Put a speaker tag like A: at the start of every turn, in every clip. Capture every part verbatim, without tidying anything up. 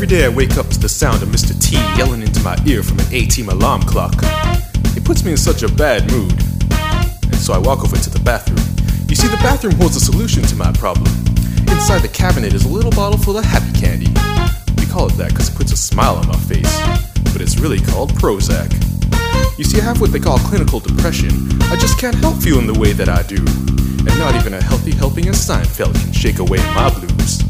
A: Every day I wake up to the sound of Mister T yelling into my ear from an A-team alarm clock. It puts me in such a bad mood, and so I walk over to the bathroom. You see, the bathroom holds a solution to my problem. Inside the cabinet is a little bottle full of happy candy. We call it that because it puts a smile on my face, but it's really called Prozac. You see, I have what they call clinical depression. I just can't help feeling the way that I do, and not even a healthy helping of Seinfeld can shake away my blues.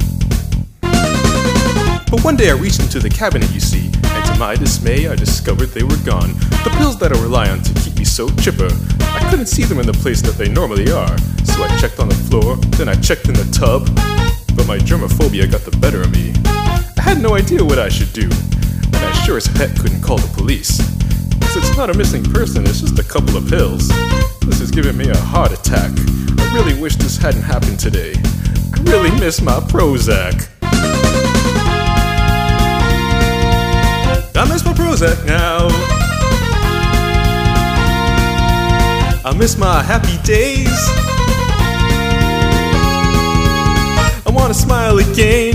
A: But one day I reached into the cabinet, you see, and to my dismay I discovered they were gone. The pills that I rely on to keep me so chipper, I couldn't see them in the place that they normally are. So I checked on the floor, then I checked in the tub, but my germophobia got the better of me. I had no idea what I should do, and I sure as heck couldn't call the police. Cause it's not a missing person, it's just a couple of pills. This is giving me a heart attack. I really wish this hadn't happened today. I really miss my Prozac. I miss my Prozac now. I miss my happy days. I wanna smile again.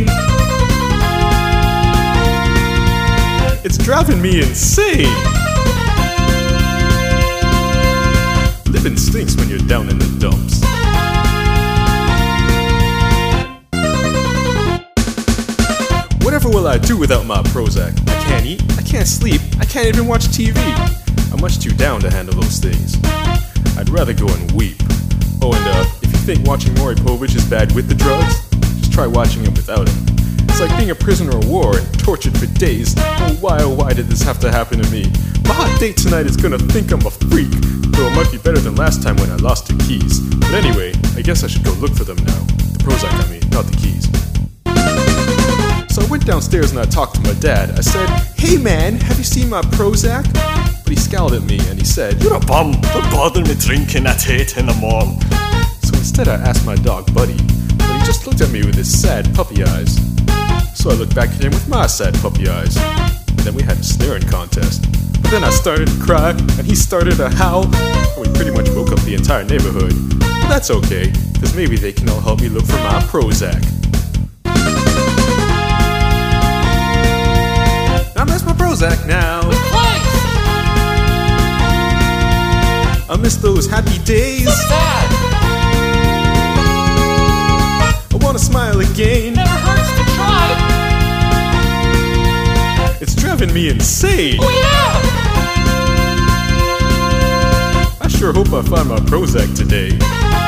A: It's driving me insane. Living stinks when you're down in the dumps. Whatever will I do without my Prozac? I can't eat, I can't sleep, I can't even watch T V. I'm much too down to handle those things. I'd rather go and weep. Oh, and uh, if you think watching Maury Povich is bad with the drugs, just try watching him without him. It's like being a prisoner of war and tortured for days. Oh, why, oh, why did this have to happen to me? My hot date tonight is gonna think I'm a freak, though it might be better than last time when I lost the keys. But anyway, I guess I should go look for them now. The Prozac, I mean, not the keys. So I went downstairs and I talked to my dad. I said, "Hey man, have you seen my Prozac?" But he scowled at me and he said,
B: "You're a bum, don't bother me drinking at eight in the morning."
A: So instead I asked my dog Buddy, but he just looked at me with his sad puppy eyes. So I looked back at him with my sad puppy eyes, and then we had a staring contest. But then I started to cry, and he started to howl, and we pretty much woke up the entire neighborhood. But that's okay, because maybe they can all help me look for my Prozac. I miss my Prozac now. I miss those happy days.
C: So sad.
A: I wanna smile again.
C: Never hurts to try.
A: It's driving me insane.
C: Oh yeah.
A: I sure hope I find my Prozac today.